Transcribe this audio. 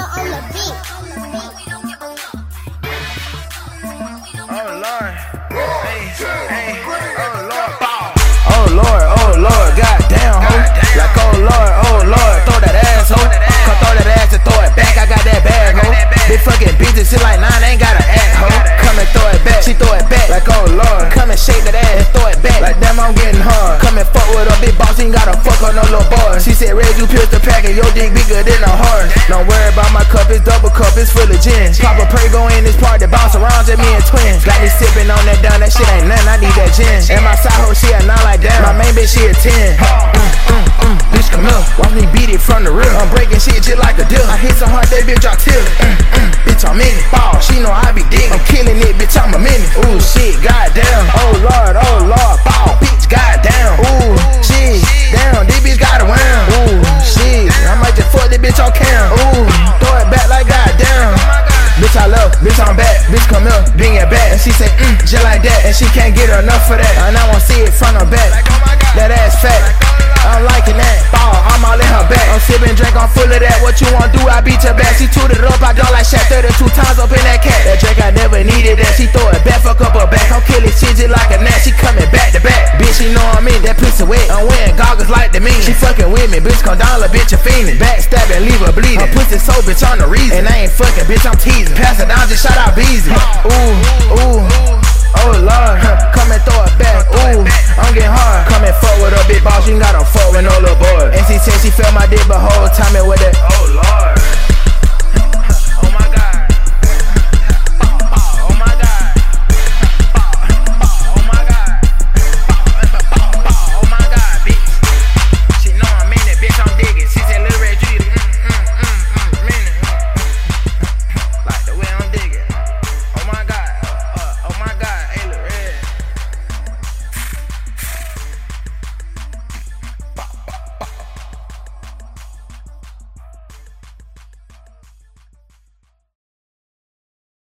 on the beat. Oh Lord, hey, hey, oh Lord, goddamn, ho. Like oh Lord, throw that ass, ho. Come throw that ass and throw it back. I got that bag, ho. Big fucking bitches, shit like 9, ain't gotta act, ho. Come and throw it back, she throw it back. Like oh Lord, come and shake that ass and throw it back. Like damn, I'm getting hard. Come and fuck with a big boss, ain't gotta fuck on no little boy. She said, Red, you pierce the pack and your dick bigger than a horse. Don't worry about my cup, it's double cup, it's full of gin. Pop a Prego in this party, bounce around just me and twins. Got me sipping on that down, that shit ain't nothing, I need that gin. And my side hoe, she a 9 like damn. My main bitch, she a 10. Bitch, come here, watch me beat it from the rear. I'm breaking shit just like a deal. I hit so hard, that bitch drop tears. Bitch, I'm in it. Ball, she know I be digging. I'm killing it, bitch, I'm a minute. Ooh, shit, goddamn. Oh Lord, ball, bitch, goddamn. Ooh, shit, damn, this bitch got a wham. Ooh, shit, I might just fuck this bitch on cam. Ooh, throw it back like goddamn. Bitch, I love, bitch, I'm back. Bitch, come here, bring it back. And she say, just like that. And she can't get enough of that. And I wanna see it front or back. That ass fat, I'm liking that. Ball, I'm all in her back. I'm sipping drink, I'm full of that. What you wanna do, I beat your back. She tooted up, I go like Shaq 32 times up in that cat. That drink, I never needed that. She throw it back, fuck up her back. I'm killing shit just like a gnat. She coming back to back. Bitch, she know I'm in that pussy wet. I'm wearing goggles like the mean. She fucking with me, bitch, come down, little bitch, a fiendin'. Backstabbing, leave her bleeding. Her pussy so bitch, on the reason. And I ain't fucking, bitch, I'm teasing. Pass it down, just shout out Beezy. Ooh, oh Lord, come and throw it back. Ooh, I'm getting hard. Come and fuck with a big boss, you ain't gotta fuck with no little boy. And she said she felt my dick, but whole time it with that.